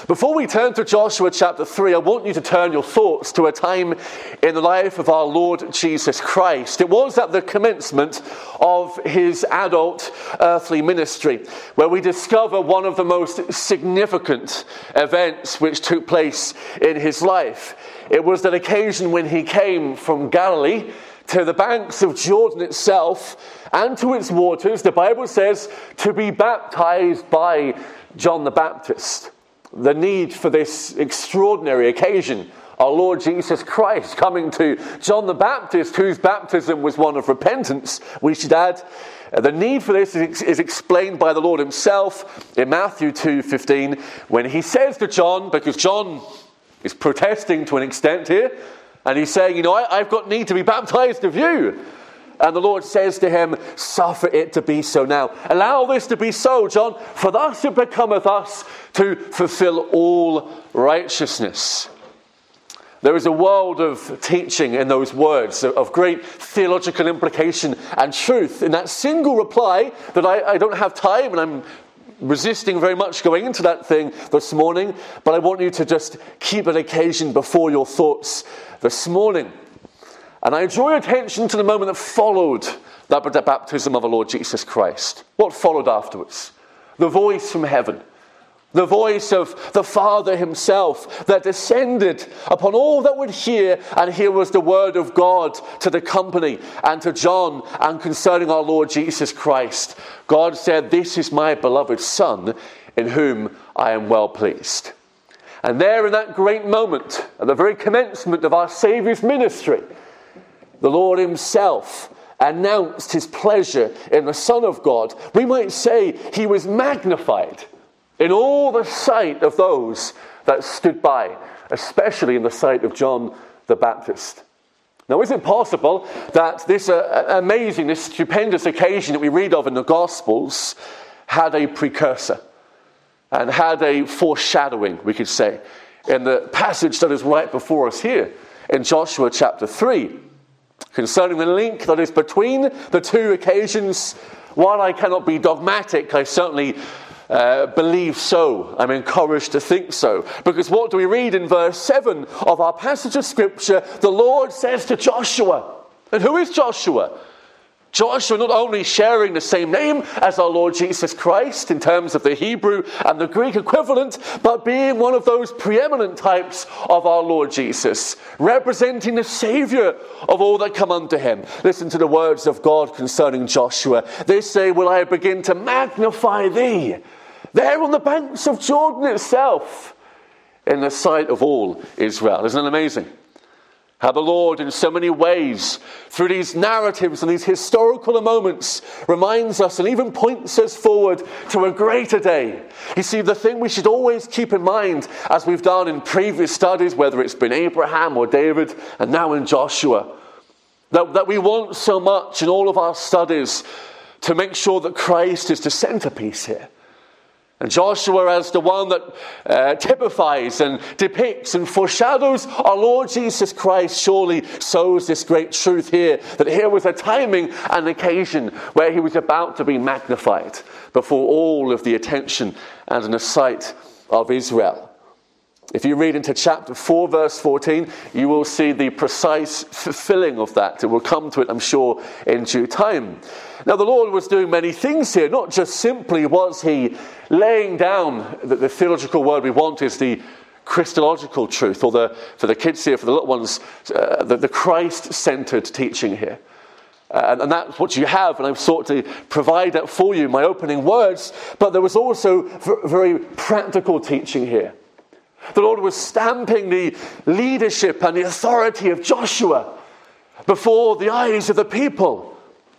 Before we turn to Joshua chapter 3, I want you to turn your thoughts to a time in the life of our Lord Jesus Christ. It was at the commencement of his adult earthly ministry, where we discover one of the most significant events which took place in his life. It was that occasion when he came from Galilee to the banks of Jordan itself and to its waters, the Bible says, to be baptized by John the Baptist. The need for this extraordinary occasion, our Lord Jesus Christ coming to John the Baptist, whose baptism was one of repentance, we should add. The need for this is explained by the Lord himself in Matthew 2:15, when he says to John, because John is protesting to an extent here, and he's saying, I've got need to be baptized of you. And the Lord says to him, suffer it to be so now. Allow this to be so, John, for thus it becometh us to fulfill all righteousness. There is a world of teaching in those words, of great theological implication and truth in that single reply that I don't have time, and I'm resisting very much going into that thing this morning, but I want you to just keep an occasion before your thoughts this morning. And I draw your attention to the moment that followed the baptism of the Lord Jesus Christ. What followed afterwards? The voice from heaven. The voice of the Father himself that descended upon all that would hear, and here was the word of God to the company and to John and concerning our Lord Jesus Christ. God said, this is my beloved Son in whom I am well pleased. And there in that great moment, at the very commencement of our Saviour's ministry, the Lord himself announced his pleasure in the Son of God. We might say he was magnified in all the sight of those that stood by, especially in the sight of John the Baptist. Now, is it possible that this amazing, this stupendous occasion that we read of in the Gospels had a precursor and had a foreshadowing, we could say, in the passage that is right before us here in Joshua chapter 3? Concerning the link that is between the two occasions, while I cannot be dogmatic, I certainly believe so. I'm encouraged to think so. Because what do we read in verse 7 of our passage of Scripture? The Lord says to Joshua. And who is Joshua? Joshua not only sharing the same name as our Lord Jesus Christ in terms of the Hebrew and the Greek equivalent, but being one of those preeminent types of our Lord Jesus, representing the Saviour of all that come unto him. Listen to the words of God concerning Joshua. This day will I begin to magnify thee, there on the banks of Jordan itself, in the sight of all Israel. Isn't it amazing? How the Lord, in so many ways, through these narratives and these historical moments, reminds us and even points us forward to a greater day. You see, the thing we should always keep in mind, as we've done in previous studies, whether it's been Abraham or David, and now in Joshua, that we want so much in all of our studies to make sure that Christ is the centerpiece here. And Joshua as the one that typifies and depicts and foreshadows our Lord Jesus Christ surely sows this great truth here, that here was a timing and occasion where he was about to be magnified before all of the attention and in the sight of Israel. If you read into chapter 4, verse 14, you will see the precise fulfilling of that. We'll come to it, I'm sure, in due time. Now, the Lord was doing many things here. Not just simply was he laying down, the theological word we want is the Christological truth, or for the kids here, for the little ones, the Christ-centered teaching here. And that's what you have, and I've sought to provide that for you in my opening words. But there was also very practical teaching here. The Lord was stamping the leadership and the authority of Joshua before the eyes of the people.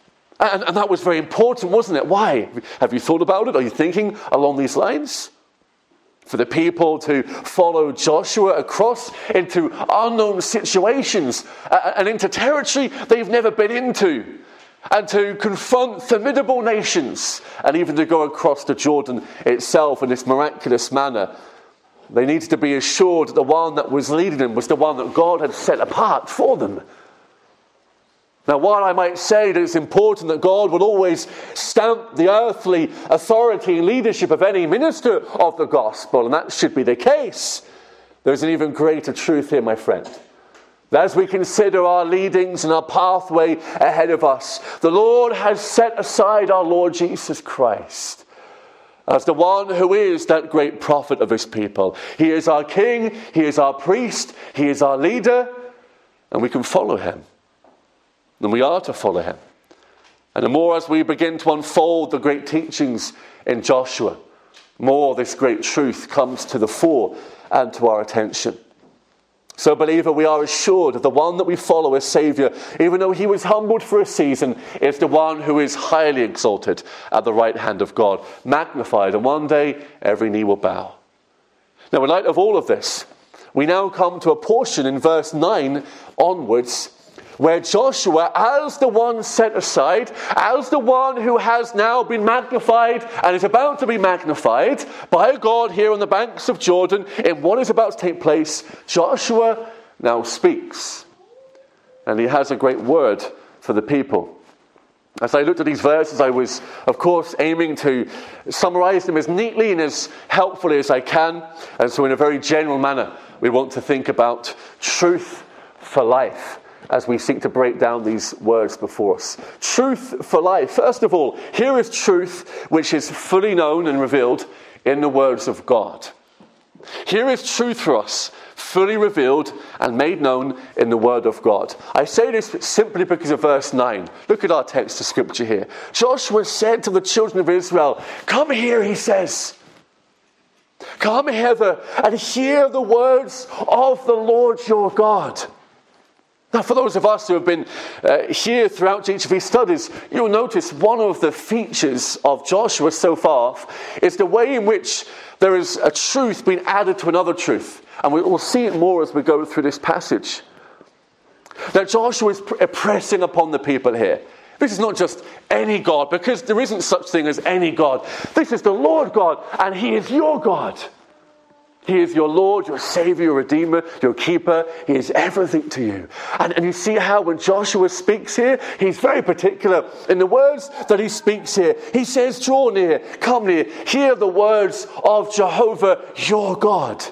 And that was very important, wasn't it? Why? Have you thought about it? Are you thinking along these lines? For the people to follow Joshua across into unknown situations and into territory they've never been into, and to confront formidable nations, and even to go across the Jordan itself in this miraculous manner. They needed to be assured that the one that was leading them was the one that God had set apart for them. Now, while I might say that it's important that God will always stamp the earthly authority and leadership of any minister of the gospel, and that should be the case, there's an even greater truth here, my friend. That as we consider our leadings and our pathway ahead of us, the Lord has set aside our Lord Jesus Christ as the one who is that great prophet of his people. He is our king, he is our priest, he is our leader, and we can follow him. And we are to follow him. And the more as we begin to unfold the great teachings in Joshua, more this great truth comes to the fore and to our attention. So, believer, we are assured that the one that we follow as Saviour, even though he was humbled for a season, is the one who is highly exalted at the right hand of God, magnified, and one day every knee will bow. Now, in light of all of this, we now come to a portion in verse 9 onwards, where Joshua, as the one set aside, as the one who has now been magnified and is about to be magnified by God here on the banks of Jordan in what is about to take place, Joshua now speaks. And he has a great word for the people. As I looked at these verses, I was, of course, aiming to summarize them as neatly and as helpfully as I can. And so in a very general manner, we want to think about truth for life as we seek to break down these words before us. Truth for life. First of all, here is truth which is fully known and revealed in the words of God. Here is truth for us, fully revealed and made known in the word of God. I say this simply because of verse 9. Look at our text of scripture here. Joshua said to the children of Israel, "Come here," he says. "Come hither and hear the words of the Lord your God." Now, for those of us who have been here throughout each of these studies, you'll notice one of the features of Joshua so far is the way in which there is a truth being added to another truth. And we will see it more as we go through this passage. Now, Joshua is pressing upon the people here. This is not just any God, because there isn't such thing as any God. This is the Lord God, and he is your God. He is your Lord, your Savior, your Redeemer, your Keeper. He is everything to you. And you see how when Joshua speaks here, he's very particular in the words that he speaks here. He says, "Draw near, come near, hear the words of Jehovah your God."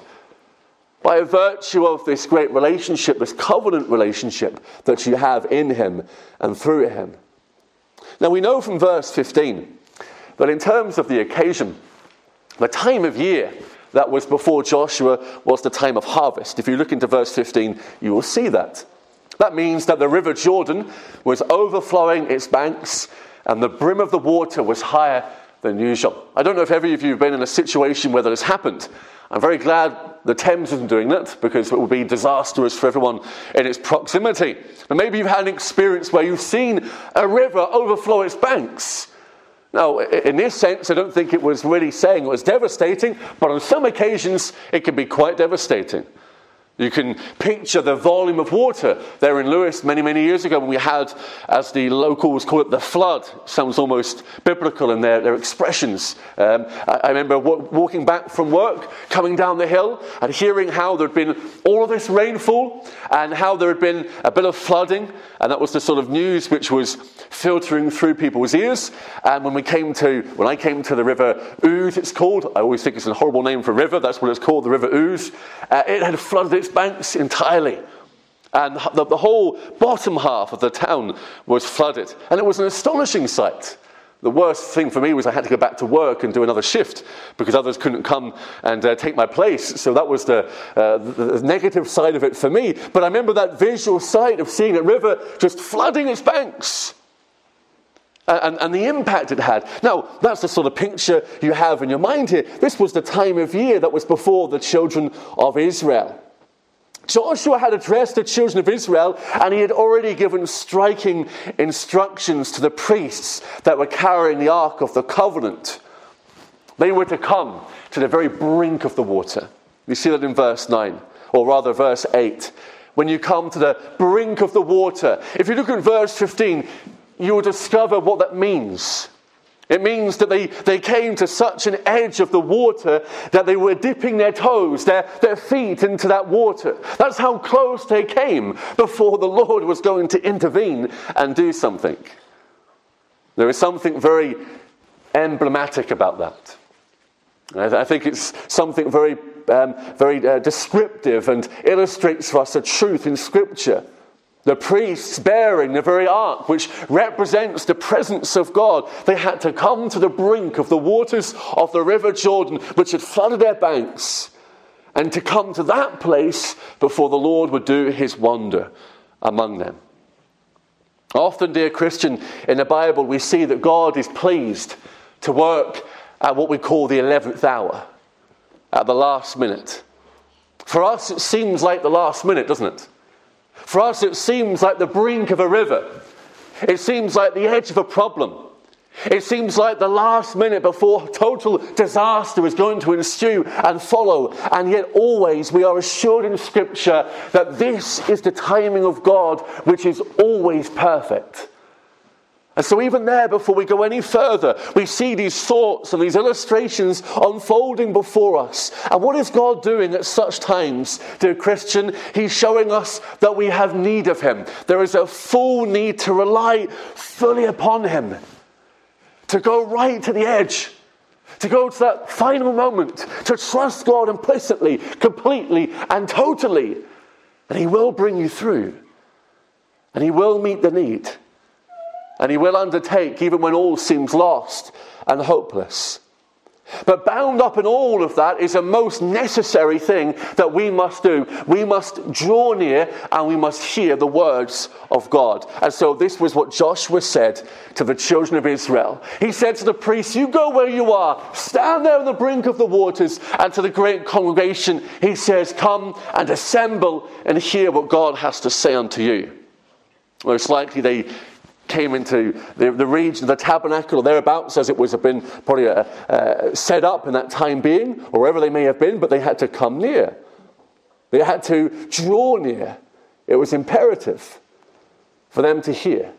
By virtue of this great relationship, this covenant relationship that you have in him and through him. Now we know from verse 15 that in terms of the occasion, the time of year that was before Joshua was the time of harvest. If you look into verse 15, you will see that. That means that the river Jordan was overflowing its banks and the brim of the water was higher than usual. I don't know if any of you have been in a situation where that has happened. I'm very glad the Thames isn't doing that, because it would be disastrous for everyone in its proximity. But maybe you've had an experience where you've seen a river overflow its banks. Now, in this sense, I don't think it was really saying it was devastating, but on some occasions, it can be quite devastating. You can picture the volume of water there in Lewis many, many years ago when we had, as the locals call it, the flood. Sounds almost biblical in their expressions. I remember walking back from work, coming down the hill, and hearing how there had been all of this rainfall and how there had been a bit of flooding, and that was the sort of news which was filtering through people's ears. And when I came to the River Ouse, it's called, I always think it's a horrible name for a river, that's what it's called, the River Ouse, it had flooded its banks entirely. And the whole bottom half of the town was flooded. And it was an astonishing sight. The worst thing for me was I had to go back to work and do another shift because others couldn't come and take my place. So that was the negative side of it for me. But I remember that visual sight of seeing a river just flooding its banks. And the impact it had. Now, that's the sort of picture you have in your mind here. This was the time of year that was before the children of Israel. Joshua had addressed the children of Israel, and he had already given striking instructions to the priests that were carrying the Ark of the Covenant. They were to come to the very brink of the water. You see that in verse 9, or rather verse 8. When you come to the brink of the water. If you look at verse 15, you will discover what that means. It means that they came to such an edge of the water that they were dipping their toes, their feet into that water. That's how close they came before the Lord was going to intervene and do something. There is something very emblematic about that. I think it's something very descriptive and illustrates for us a truth in Scripture. The priests bearing the very ark, which represents the presence of God, they had to come to the brink of the waters of the River Jordan, which had flooded their banks, and to come to that place before the Lord would do his wonder among them. Often, dear Christian, in the Bible we see that God is pleased to work at what we call the 11th hour, at the last minute. For us it seems like the last minute, doesn't it? For us it seems like the brink of a river. It seems like the edge of a problem. It seems like the last minute before total disaster is going to ensue and follow. And yet always we are assured in Scripture that this is the timing of God, which is always perfect. And so even there, before we go any further, we see these thoughts and these illustrations unfolding before us. And what is God doing at such times, dear Christian? He's showing us that we have need of him. There is a full need to rely fully upon him, to go right to the edge, to go to that final moment, to trust God implicitly, completely, and totally. And he will bring you through. And he will meet the need. And he will undertake even when all seems lost and hopeless. But bound up in all of that is a most necessary thing that we must do. We must draw near and we must hear the words of God. And so this was what Joshua said to the children of Israel. He said to the priests, you go where you are, stand there on the brink of the waters, and to the great congregation he says, come and assemble and hear what God has to say unto you. Most likely they came into the region of the tabernacle or thereabouts, as it was been probably set up in that time being, or wherever they may have been, but they had to come near. They had to draw near. It was imperative for them to hear.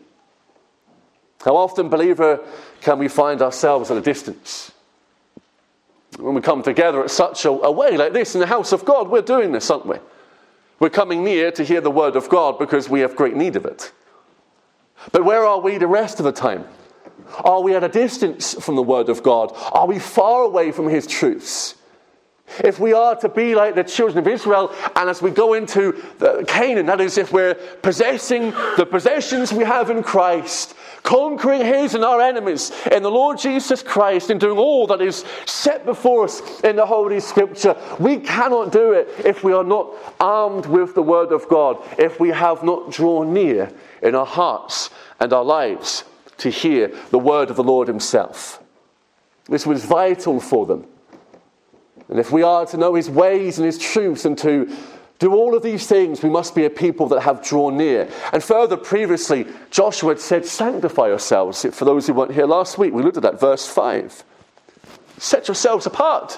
How often, believer, can we find ourselves at a distance? When we come together at such a way like this in the house of God, we're doing this, aren't we? We're coming near to hear the word of God because we have great need of it. But where are we the rest of the time? Are we at a distance from the word of God? Are we far away from his truths? If we are to be like the children of Israel, and as we go into Canaan, that is, if we're possessing the possessions we have in Christ, conquering his and our enemies in the Lord Jesus Christ, and doing all that is set before us in the Holy Scripture, we cannot do it if we are not armed with the word of God, if we have not drawn near in our hearts and our lives to hear the word of the Lord himself. This was vital for them. And if we are to know his ways and his truths and to do all of these things, we must be a people that have drawn near. And further, previously, Joshua had said, sanctify yourselves. For those who weren't here last week, we looked at that, verse 5. Set yourselves apart.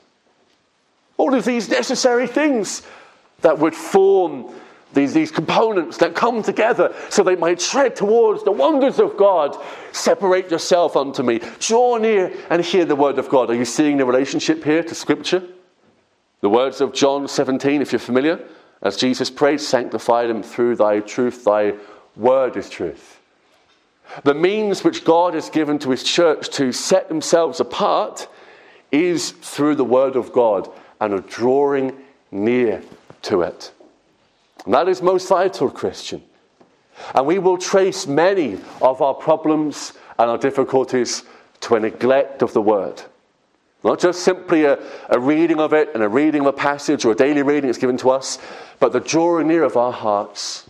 All of these necessary things that would form these components that come together so they might tread towards the wonders of God. Separate yourself unto me. Draw near and hear the word of God. Are you seeing the relationship here to Scripture? The words of John 17, if you're familiar, as Jesus prayed, sanctify them through thy truth. Thy word is truth. The means which God has given to his church to set themselves apart is through the word of God and a drawing near to it. And that is most vital, Christian. And we will trace many of our problems and our difficulties to a neglect of the word. Not just simply a reading of it and a reading of a passage or a daily reading that's given to us, but the drawing near of our hearts,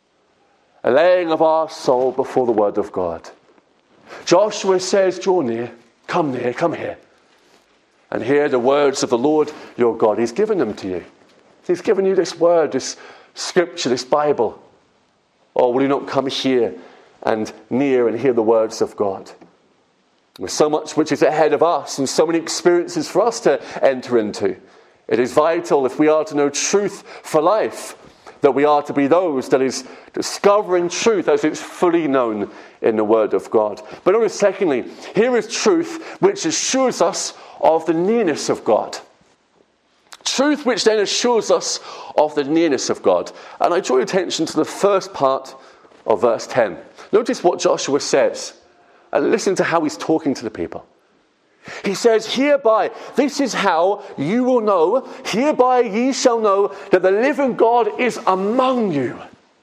a laying of our soul before the word of God. Joshua says, draw near, come here, and hear the words of the Lord your God. He's given them to you. He's given you this word, this Scripture, this Bible. Or will you not come here and near and hear the words of God? There's so much which is ahead of us and so many experiences for us to enter into. It is vital, if we are to know truth for life, that we are to be those that is discovering truth as it's fully known in the Word of God. But notice, secondly, here is truth which assures us of the nearness of God. Truth which then assures us of the nearness of God. And I draw your attention to the first part of verse 10. Notice what Joshua says, and listen to how he's talking to the people. He says, hereby, this is how you will know, hereby ye shall know that the living God is among you.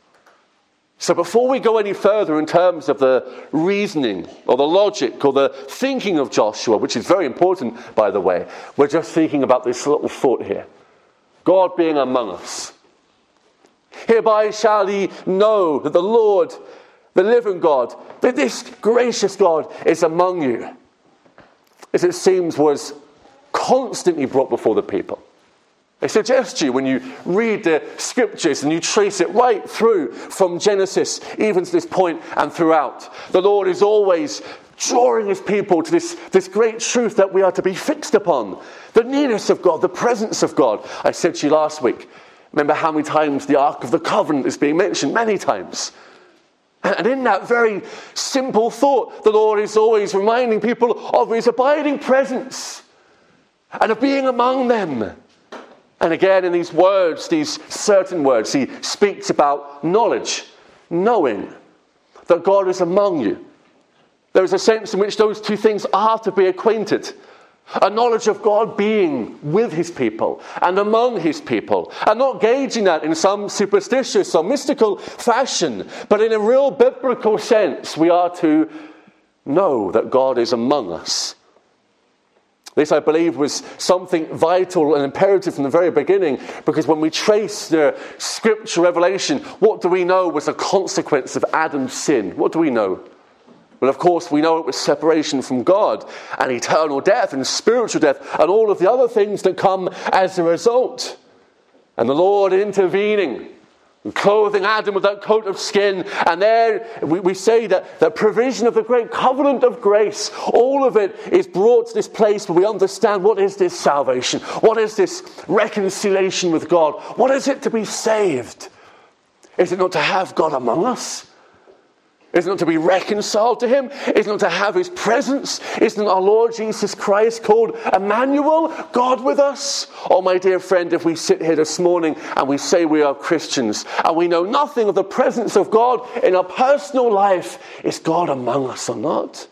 So before we go any further in terms of the reasoning or the logic or the thinking of Joshua, which is very important, by the way, we're just thinking about this little thought here. God being among us. Hereby shall ye know that the Lord, the living God, that this gracious God is among you. As it seems was constantly brought before the people. I suggest to you, when you read the scriptures and you trace it right through from Genesis even to this point and throughout, the Lord is always drawing his people to this great truth that we are to be fixed upon. The nearness of God, the presence of God. I said to you last week, remember how many times the Ark of the Covenant is being mentioned? Many times. And in that very simple thought, the Lord is always reminding people of his abiding presence and of being among them. And again, in these words, these certain words, he speaks about knowledge, knowing that God is among you. There is a sense in which those two things are to be acquainted. A knowledge of God being with his people and among his people, and not gauging that in some superstitious or mystical fashion, but in a real biblical sense, we are to know that God is among us. This, I believe, was something vital and imperative from the very beginning, because when we trace the scripture revelation, what do we know was a consequence of Adam's sin? What do we know? Well, of course, we know it was separation from God and eternal death and spiritual death and all of the other things that come as a result. And the Lord intervening and clothing Adam with that coat of skin. And there we say that the provision of the great covenant of grace, all of it is brought to this place where we understand what is this salvation? What is this reconciliation with God? What is it to be saved? Is it not to have God among us? Is it not to be reconciled to him? Is it not to have his presence? Isn't our Lord Jesus Christ called Emmanuel, God with us? Oh, my dear friend, if we sit here this morning and we say we are Christians and we know nothing of the presence of God in our personal life, is God among us or not?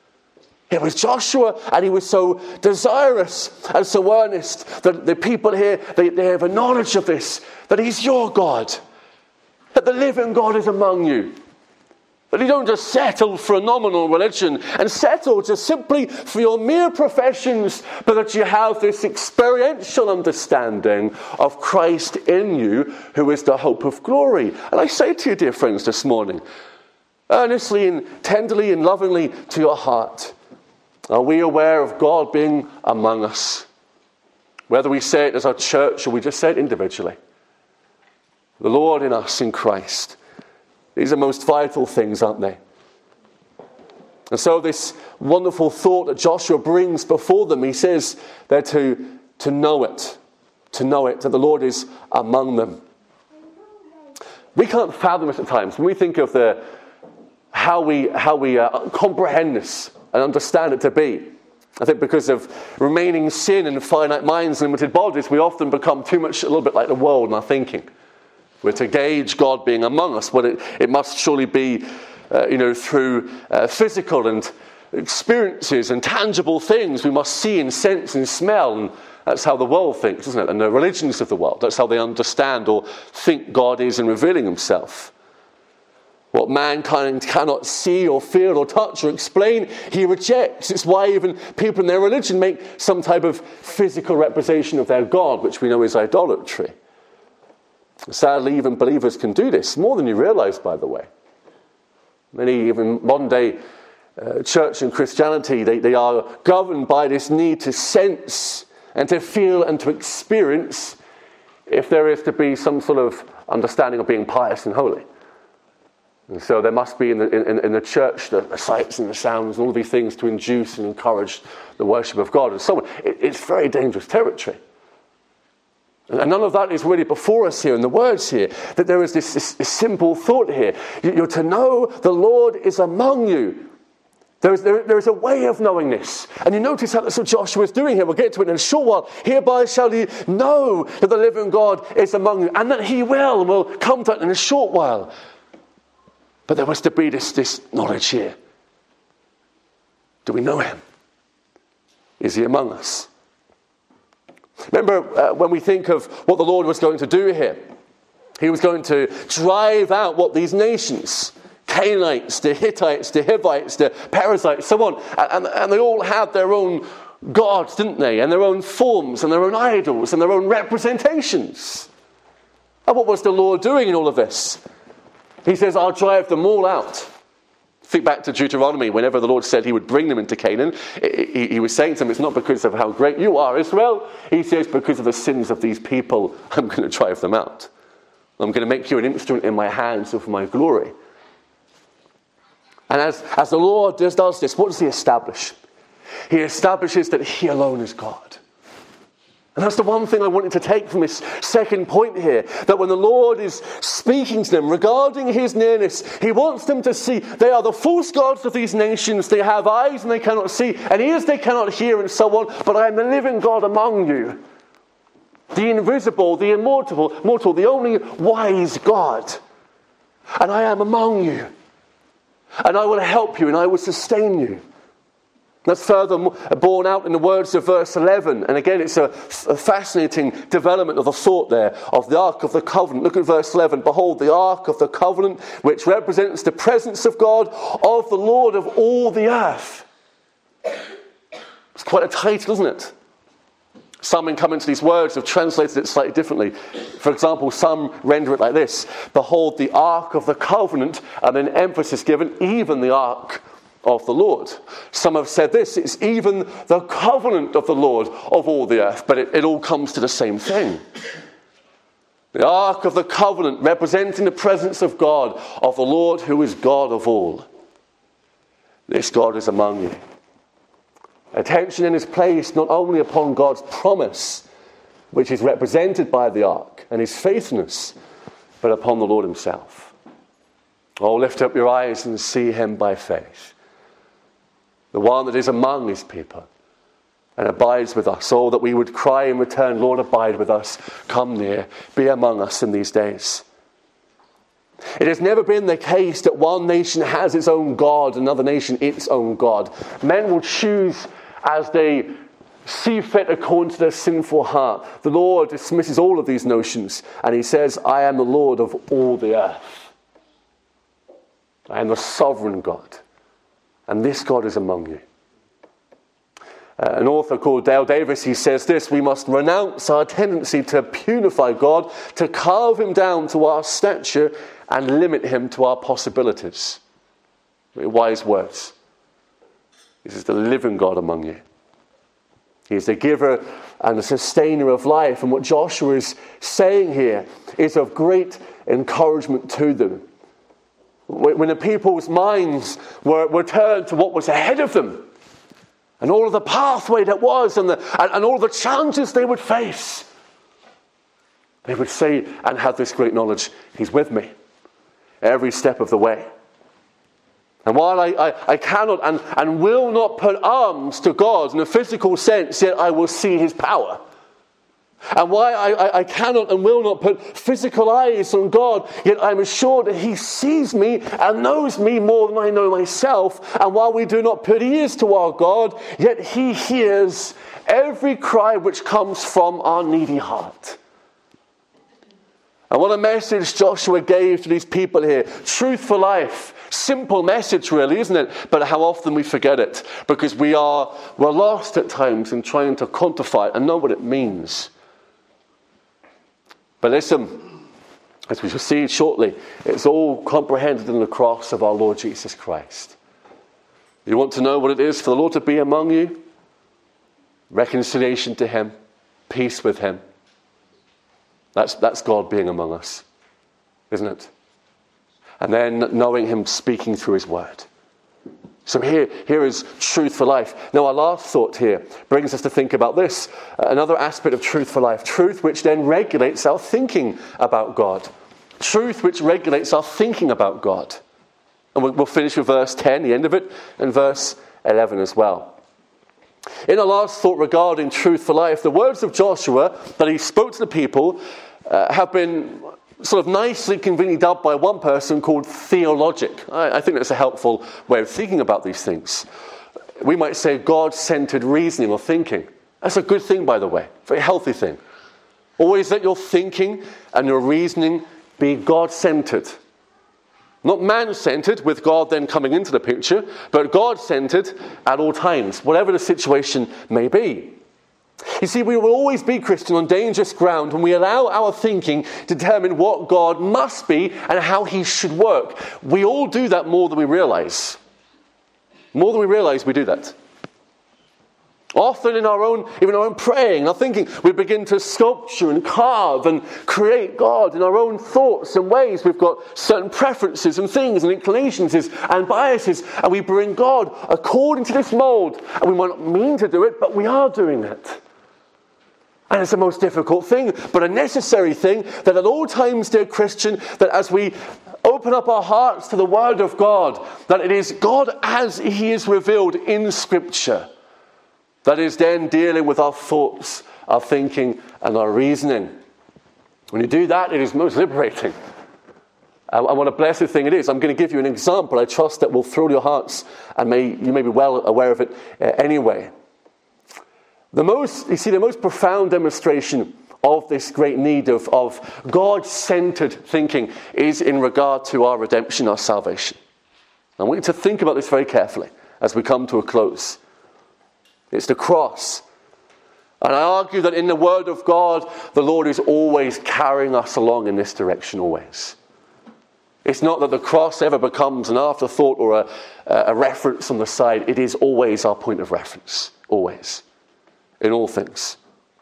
It was Joshua, and he was so desirous and so earnest that the people here, they have a knowledge of this, that he's your God, that the living God is among you. That you don't just settle for a nominal religion and settle just simply for your mere professions, but that you have this experiential understanding of Christ in you, who is the hope of glory. And I say to you, dear friends, this morning, earnestly and tenderly and lovingly to your heart, are we aware of God being among us? Whether we say it as our church or we just say it individually. The Lord in us, in Christ. These are most vital things, aren't they? And so this wonderful thought that Joshua brings before them, he says they're to know it, that the Lord is among them. We can't fathom it at times. When we think of how we comprehend this and understand it to be, I think because of remaining sin and finite minds and limited bodies, we often become a little bit like the world in our thinking. We're to gauge God being among us, but it must surely be, through physical and experiences and tangible things we must see and sense and smell. And that's how the world thinks, isn't it? And the religions of the world, that's how they understand or think God is in revealing himself. What mankind cannot see or feel or touch or explain, he rejects. It's why even people in their religion make some type of physical representation of their God, which we know is idolatry. Sadly, even believers can do this, more than you realize, by the way. Many, even modern day church and Christianity, they are governed by this need to sense and to feel and to experience if there is to be some sort of understanding of being pious and holy. And so there must be in the church the sights and the sounds and all these things to induce and encourage the worship of God and so on. It's very dangerous territory. And none of that is really before us here in the words here. That there is this simple thought here. You're to know the Lord is among you. There is a way of knowing this. And you notice how that's what Joshua is doing here. We'll get to it in a short while. Hereby shall you know that the living God is among you. And that he will. And we'll come to that in a short while. But there was to be this knowledge here. Do we know him? Is he among us? Remember when we think of what the Lord was going to do here. He was going to drive out what these nations, Canaanites, the Hittites, the Hivites, the Perizzites, so on. And they all had their own gods, didn't they? And their own forms and their own idols and their own representations. And what was the Lord doing in all of this? He says, I'll drive them all out. Think back to Deuteronomy. Whenever the Lord said he would bring them into Canaan, he was saying to them, it's not because of how great you are, Israel. He says, because of the sins of these people, I'm going to drive them out. I'm going to make you an instrument in my hands of my glory. And as the Lord does this, what does he establish? He establishes that he alone is God. And that's the one thing I wanted to take from this second point here. That when the Lord is speaking to them regarding his nearness, he wants them to see they are the false gods of these nations. They have eyes and they cannot see, and ears they cannot hear, and so on. But I am the living God among you. The invisible, the immortal, the only wise God. And I am among you. And I will help you and I will sustain you. That's further borne out in the words of verse 11. And again, it's a fascinating development of the thought there of the Ark of the Covenant. Look at verse 11. Behold, the Ark of the Covenant, which represents the presence of God, of the Lord of all the earth. It's quite a title, isn't it? Some, in coming to these words, have translated it slightly differently. For example, some render it like this. Behold, the Ark of the Covenant, and then emphasis given, even the Ark of the Lord. Some have said this, it's even the covenant of the Lord of all the earth, but it all comes to the same thing. The Ark of the Covenant representing the presence of God, of the Lord who is God of all. This God is among you. Attention then is placed not only upon God's promise, which is represented by the Ark and his faithfulness, but upon the Lord himself. Oh, lift up your eyes and see him by faith. The one that is among his people and abides with us. Oh, that we would cry in return, Lord, abide with us. Come near. Be among us in these days. It has never been the case that one nation has its own God, another nation its own God. Men will choose as they see fit according to their sinful heart. The Lord dismisses all of these notions and he says, I am the Lord of all the earth. I am the sovereign God. And this God is among you. An author called Dale Davis, he says this, we must renounce our tendency to punify God, to carve him down to our stature and limit him to our possibilities. Wise words. This is the living God among you. He is the giver and the sustainer of life. And what Joshua is saying here is of great encouragement to them. When the people's minds were turned to what was ahead of them, and all of the pathway that was, and all of the challenges they would face, they would say and have this great knowledge, he's with me every step of the way. And while I cannot and will not put arms to God in a physical sense, yet I will see his power. And why I cannot and will not put physical eyes on God, yet I'm assured that he sees me and knows me more than I know myself. And while we do not put ears to our God, yet he hears every cry which comes from our needy heart. And what a message Joshua gave to these people here. Truth for life. Simple message really, isn't it? But how often we forget it. Because we're lost at times in trying to quantify it and know what it means. But listen, as we shall see shortly, it's all comprehended in the cross of our Lord Jesus Christ. You want to know what it is for the Lord to be among you? Reconciliation to him, peace with him. That's God being among us, isn't it? And then knowing him speaking through his word. So here is truth for life. Now our last thought here brings us to think about this. Another aspect of truth for life. Truth which then regulates our thinking about God. Truth which regulates our thinking about God. And we'll finish with verse 10, the end of it, and verse 11 as well. In our last thought regarding truth for life, the words of Joshua that he spoke to the people have been sort of nicely conveniently dubbed by one person called theologic. I think that's a helpful way of thinking about these things. We might say God-centered reasoning or thinking. That's a good thing, by the way. Very healthy thing. Always let your thinking and your reasoning be God-centered. Not man-centered, with God then coming into the picture, but God-centered at all times, whatever the situation may be. You see, we will always be, Christian, on dangerous ground when we allow our thinking to determine what God must be and how he should work. We all do that more than we realize. More than we realize we do that. Often in our own praying, our thinking, we begin to sculpture and carve and create God in our own thoughts and ways. We've got certain preferences and things and inclinations and biases, and we bring God according to this mold. And we might not mean to do it, but we are doing it. And it's the most difficult thing, but a necessary thing, that at all times, dear Christian, that as we open up our hearts to the Word of God, that it is God as he is revealed in Scripture, that is then dealing with our thoughts, our thinking, and our reasoning. When you do that, it is most liberating. And what a blessed thing it is. I'm going to give you an example I trust that will thrill your hearts, and you may be well aware of it anyway. The most profound demonstration of this great need of God-centered thinking is in regard to our redemption, our salvation. I want you to think about this very carefully as we come to a close. It's the cross. And I argue that in the Word of God, the Lord is always carrying us along in this direction, always. It's not that the cross ever becomes an afterthought or a reference on the side. It is always our point of reference, always, in all things.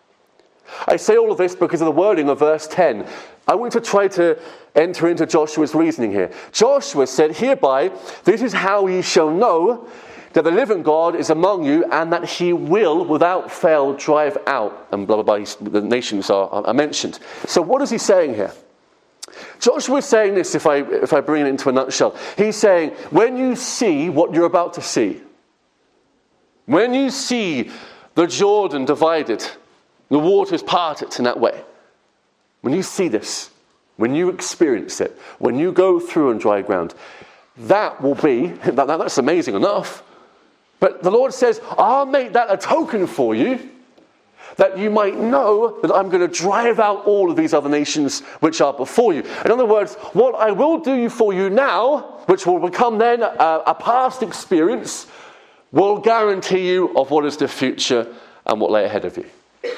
I say all of this because of the wording of verse 10. I want to try to enter into Joshua's reasoning here. Joshua said, "Hereby, this is how ye shall know that the living God is among you, and that he will, without fail, drive out," and blah, blah, blah, the nations are mentioned. So what is he saying here? Joshua is saying this, if I bring it into a nutshell. He's saying, when you see what you're about to see, when you see the Jordan divided, the waters parted in that way, when you see this, when you experience it, when you go through on dry ground, that will be, that's amazing enough. But the Lord says, I'll make that a token for you, that you might know that I'm going to drive out all of these other nations which are before you. In other words, what I will do for you now, which will become then a past experience, will guarantee you of what is the future and what lay ahead of you.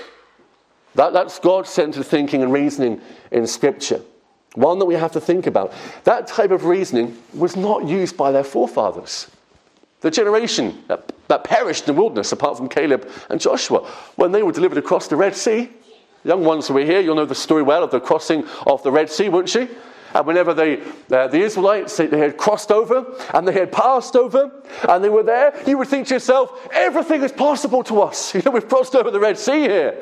That's God-centered thinking and reasoning in Scripture. One that we have to think about. That type of reasoning was not used by their forefathers. The generation that perished in the wilderness, apart from Caleb and Joshua, when they were delivered across the Red Sea. Young ones who are here, you'll know the story well of the crossing of the Red Sea, won't you? And whenever the Israelites, they had crossed over, and they had passed over, and they were there, you would think to yourself, everything is possible to us. We've crossed over the Red Sea here.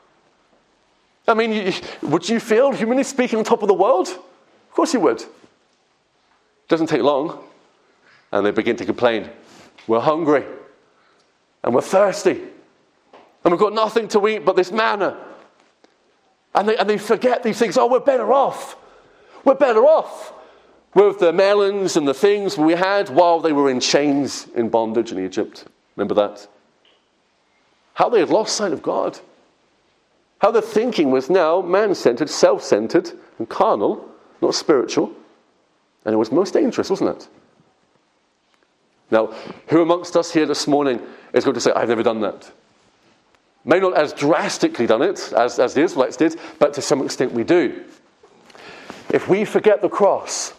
I mean, would you feel, humanly speaking, on top of the world? Of course you would. It doesn't take long. And they begin to complain. We're hungry. And we're thirsty. And we've got nothing to eat but this manna. And they forget these things. Oh, we're better off. We're better off with the melons and the things we had while they were in chains in bondage in Egypt. Remember that? How they had lost sight of God. How the thinking was now man-centered, self-centered, and carnal, not spiritual. And it was most dangerous, wasn't it? Now, who amongst us here this morning is going to say, I've never done that? May not as drastically done it as the Israelites did, but to some extent we do. If we forget the cross,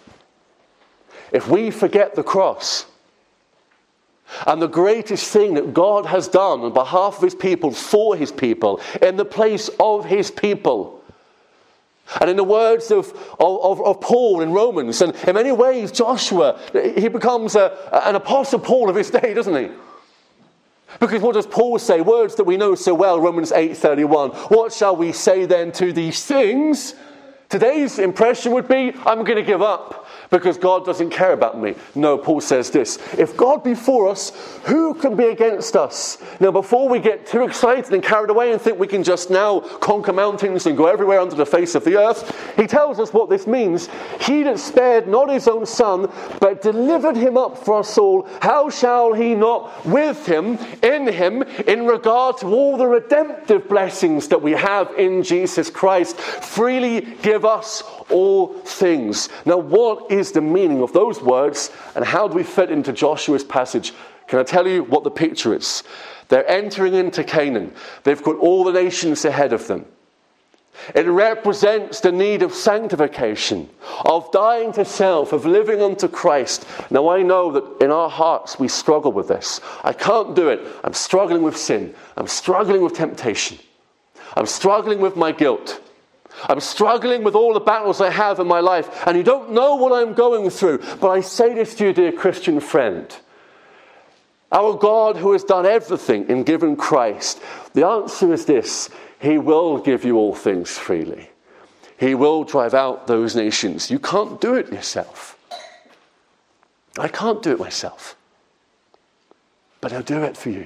and the greatest thing that God has done on behalf of his people, for his people, in the place of his people, And in the words of Paul in Romans, and in many ways Joshua, he becomes an apostle Paul of his day, doesn't he? Because what does Paul say? Words that we know so well, Romans 8:31. What shall we say then to these things? Today's impression would be, I'm going to give up because God doesn't care about me. No, Paul says this: if God be for us, who can be against us? Now, before we get too excited and carried away and think we can just now conquer mountains and go everywhere under the face of the earth, he tells us what this means. He that spared not his own son, but delivered him up for us all, how shall he not with him, in regard to all the redemptive blessings that we have in Jesus Christ, freely give us all things? Now, what is the meaning of those words, and how do we fit into Joshua's passage? Can I tell you what the picture is? They're entering into Canaan. They've got all the nations ahead of them. It represents the need of sanctification, of dying to self, of living unto Christ. Now, I know that in our hearts we struggle with this. I can't do it. I'm struggling with sin. I'm struggling with temptation. I'm struggling with my guilt. I'm struggling with all the battles I have in my life, and you don't know what I'm going through. But I say this to you, dear Christian friend. Our God, who has done everything in giving Christ, the answer is this: he will give you all things freely. He will drive out those nations. You can't do it yourself. I can't do it myself. But he'll do it for you.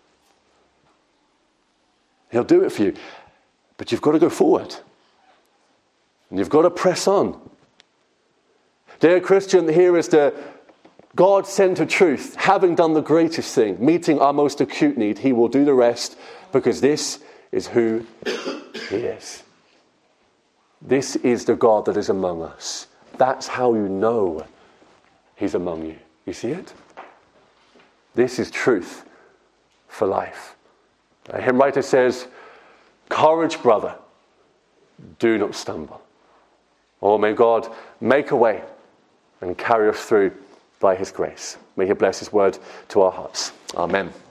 He'll do it for you. But you've got to go forward. And you've got to press on. Dear Christian, here is the God-centered truth. Having done the greatest thing, meeting our most acute need, he will do the rest, because this is who he is. This is the God that is among us. That's how you know he's among you. You see it? This is truth for life. A hymn writer says, "Courage, brother, do not stumble." Oh, may God make a way and carry us through by his grace. May he bless his word to our hearts. Amen.